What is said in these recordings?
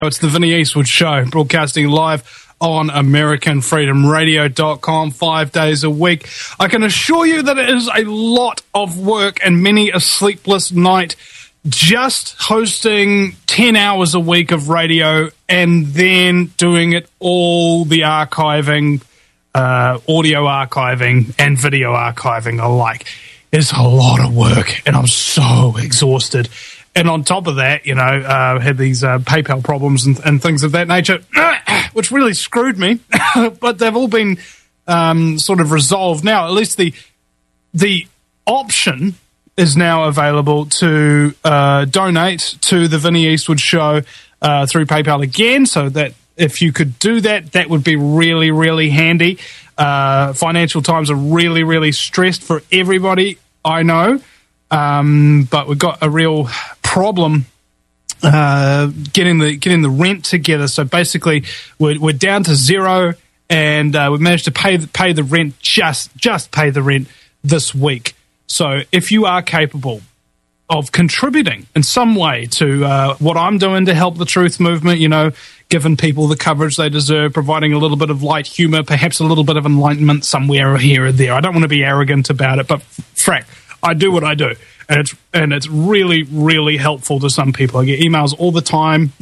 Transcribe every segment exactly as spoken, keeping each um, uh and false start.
It's the Vinnie Eastwood Show, broadcasting live on American Freedom Radio dot com five days a week. I can assure you that it is a lot of work and many a sleepless night just hosting ten hours a week of radio and then doing it all the archiving, uh, audio archiving and video archiving alike. It's a lot of work and I'm so exhausted. And on top of that, you know, uh, had these uh, PayPal problems and, and things of that nature, which really screwed me. But they've all been um, sort of resolved now. At least the the option is now available to uh, donate to the Vinnie Eastwood Show uh, through PayPal again. So that if you could do that, that would be really, really handy. Uh, financial times are really, really stressed for everybody, I know. Um, but we've got a real problem uh, getting the getting the rent together. So basically, we're, we're down to zero, and uh, we've managed to pay the, pay the rent just just pay the rent this week. So if you are capable of contributing in some way to uh, what I'm doing to help the truth movement, you know, giving people the coverage they deserve, providing a little bit of light humor, perhaps a little bit of enlightenment somewhere here or there. I don't want to be arrogant about it, but frack, I do what I do, and it's and it's really, really helpful to some people. I get emails all the time,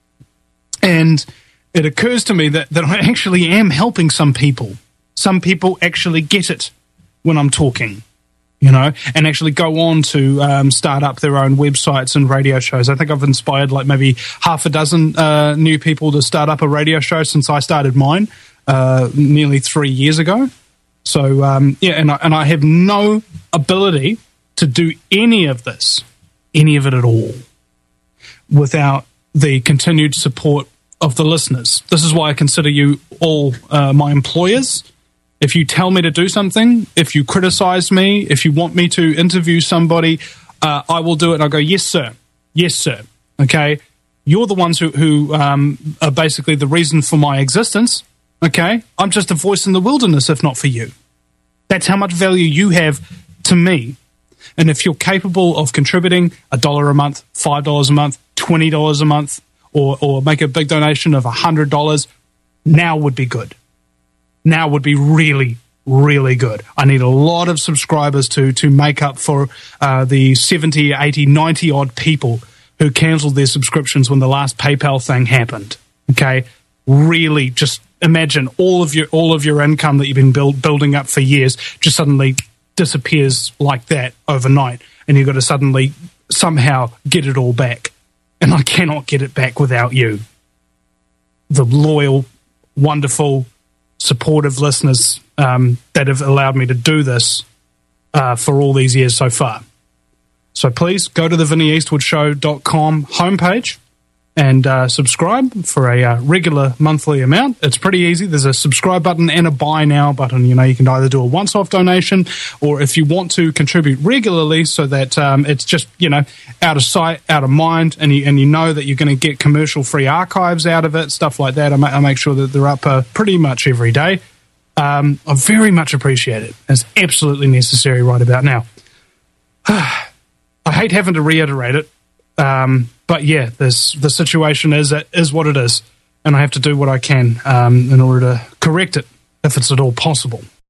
and it occurs to me that, that I actually am helping some people. Some people actually get it when I'm talking, you know, and actually go on to um, start up their own websites and radio shows. I think I've inspired like maybe half a dozen uh, new people to start up a radio show since I started mine uh, nearly three years ago. So, um, yeah, and I, and I have no ability to do any of this, any of it at all, without the continued support of the listeners. This is why I consider you all uh, my employers. If you tell me to do something, if you criticize me, if you want me to interview somebody, uh, I will do it. And I'll go, yes, sir. Yes, sir. Okay? You're the ones who, who um, are basically the reason for my existence. Okay? I'm just a voice in the wilderness, if not for you. That's how much value you have to me. And if you're capable of contributing a dollar a month, five dollars a month, twenty dollars a month, or, or make a big donation of one hundred dollars, now would be good. Now would be really, really good. I need a lot of subscribers to, to make up for uh, the seventy, eighty, ninety odd people who cancelled their subscriptions when the last PayPal thing happened. Okay? Really just imagine all of your all of your income that you've been build, building up for years just suddenly disappears like that overnight, and you've got to suddenly somehow get it all back. And I cannot get it back without you, the loyal, wonderful, supportive listeners um, that have allowed me to do this uh, for all these years so far. So please go to the Vinnie Eastwood Show dot com homepage and uh, subscribe for a uh, regular monthly amount. It's pretty easy. There's a subscribe button and a buy now button. You know, you can either do a once-off donation, or if you want to contribute regularly so that um, it's just, you know, out of sight, out of mind, and you, and you know that you're going to get commercial-free archives out of it, stuff like that. I, ma- I make sure that they're up uh, pretty much every day. Um, I very much appreciate it. It's absolutely necessary right about now. I hate having to reiterate it. Um, but yeah, this the situation is is what it is, and I have to do what I can um, in order to correct it if it's at all possible.